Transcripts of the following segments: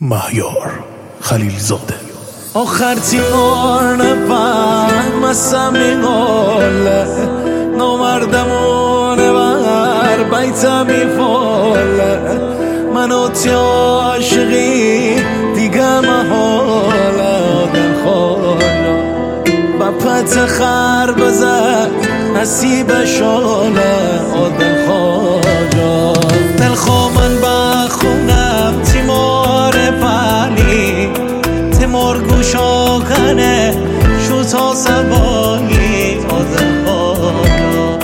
مهیار خلیلزاده. آخر تیمار نفهمستم میگاله نامردمونه بر بیتم میفاله منو تی عاشقی دیگه محاله آدم خالا با پت خر بزد نصیب شاله آدم خاجا دل خوامن بخونم تیمار فعلی تیمار گوشا کنه شو تا سبایی آدم خاجا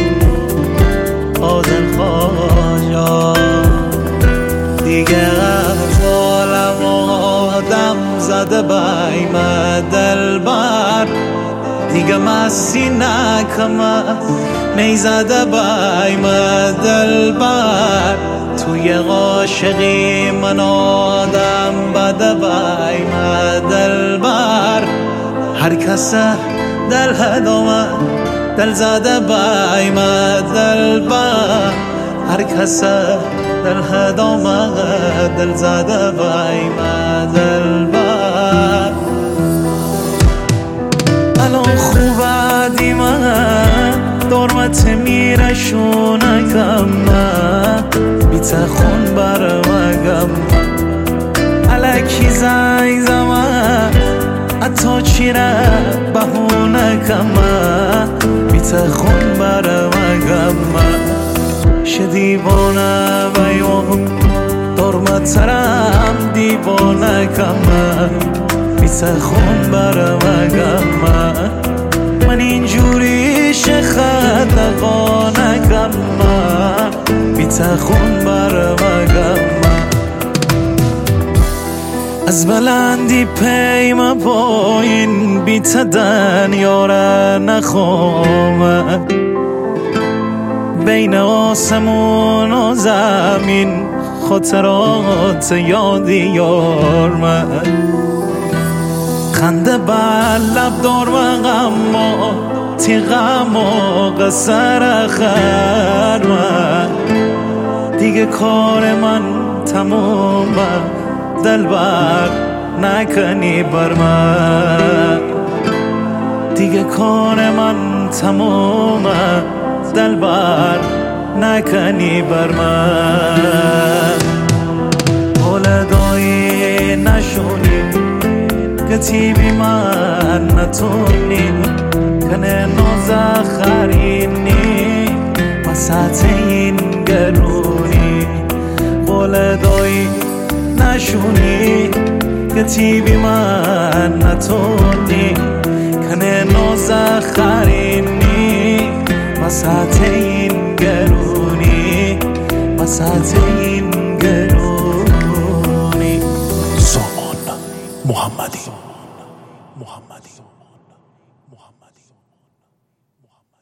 آدم خاجا دیگه غزالم آدم زده بایم دل بر دیگه مستی نکمه میزده بایم دل بر توی عاشقی من آدم بده بایم دل بر هر کس دل هدامه دل زده بایم دل بر هر کس دل هدامه دل زده بایم دل بر الان خوبه دیمه دارمت میره شونکم بیت خون برمگم الکی زنگ زمه اتا چیره بهونه کم بیت خون برمگم شه دیوانه بیام دارمت ترم دیوانه کم بیت خون برمگم من اینجوری خدقا نکم بیت خون برمگم از بلندی پیم پایین بیت دنیاره نخوام بین آسمون و زمین خاطرات یادی یار من خنده بر لب دار و غما تیغم و قصر خر من دیگه کار من تمومه دل بر نکنی بر من دیگه کار من تمومه دل بر نکنی بر من ولدایی نشونی کتی بی من نتونی کنه نازخرینی وسط این گرونی ولدایی نشونی کتی بی من نتونی کنه نازخرینی وسط این گرونی وسط این گرونی سامان محمدی.